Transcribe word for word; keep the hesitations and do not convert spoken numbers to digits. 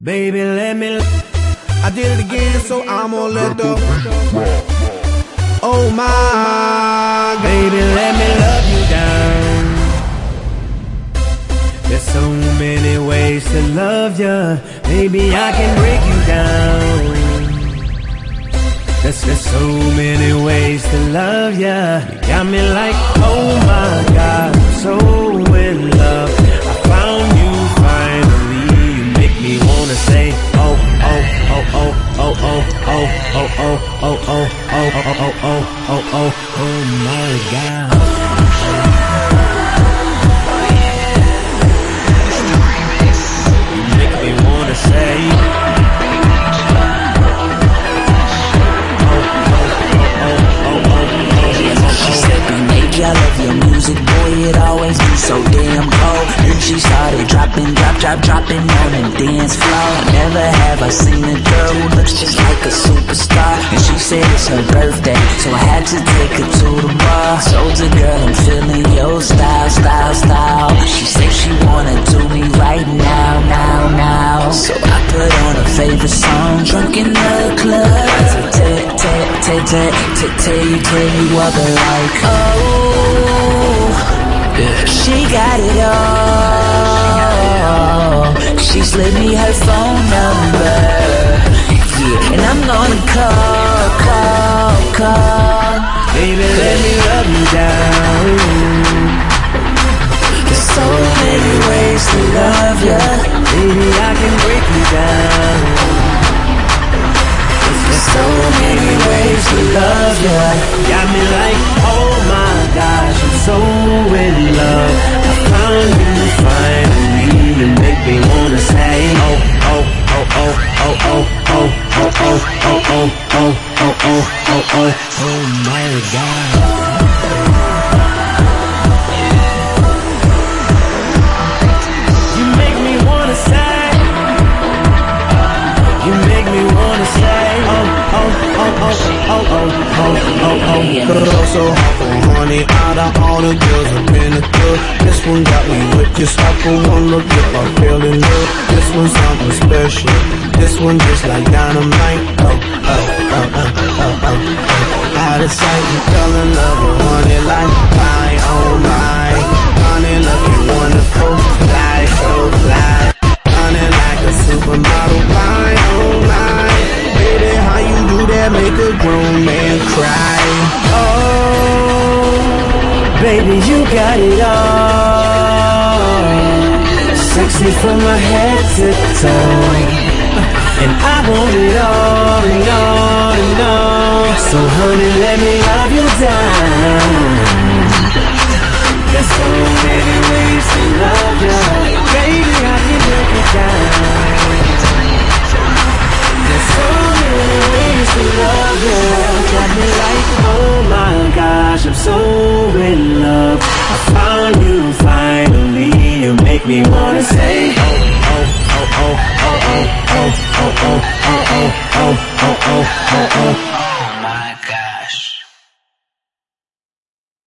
Baby, let me. I did it again, so I'm gonna let the. Oh my, baby, let me love you down. There's so many ways to love ya. Baby, I can break you down. There's, there's so many ways to love ya. You got me like, oh my God, I'm so in love. I found you finally. You make me wanna say, oh, oh, oh, oh, oh, oh, oh, oh, oh, oh, oh, oh, oh, oh, oh, oh, oh, oh my God. You make me wanna say. I love your music, boy, it always be so damn cold. Then she started dropping, drop, drop, dropping on the dance floor. Never have I seen a girl who looks just like a superstar. And she said it's her birthday, so I had to take her to the bar. Told her, girl, I'm feeling your style, style, style. She said she wanna do me right now, now, now. So I put on her favorite song, drunk in the club. Take, take, take, take, take, take, take you up like, oh. She got it all. She slid me her phone number. Yeah, and I'm gonna call, call, call. Baby, let me love you down. There's so many ways to love ya. Baby, I can break you down. There's so many ways to love ya. Got me like, oh my gosh, I'm so in love. I found you finally. You make me wanna say, oh, oh, oh, oh, oh, oh, oh, oh, oh, oh, oh, oh, oh, oh, oh, oh, oh my God. You make me wanna say. You make me wanna say, oh, oh, oh, oh, oh, oh, oh, oh, oh. Girl, so hot for honey, out of all the girls up in the club. This one got me with just like a one look if I fell in love. This one's something special. This one just like dynamite. Oh, oh, oh, oh, oh, oh. Out of sight, you fell in love with honey like my, oh my. Honey looking wonderful, fly, so fly. Honey like a supermodel, my, oh my. Baby, how you do that make a grown man cry? Oh, baby, you got it all. Sexy from my head to toe. And I want it all and all and all. So honey, let me love you down. There's so many ways to love you. Baby, I can break it down. There's so many ways to love you. Got me like, oh my gosh, I'm so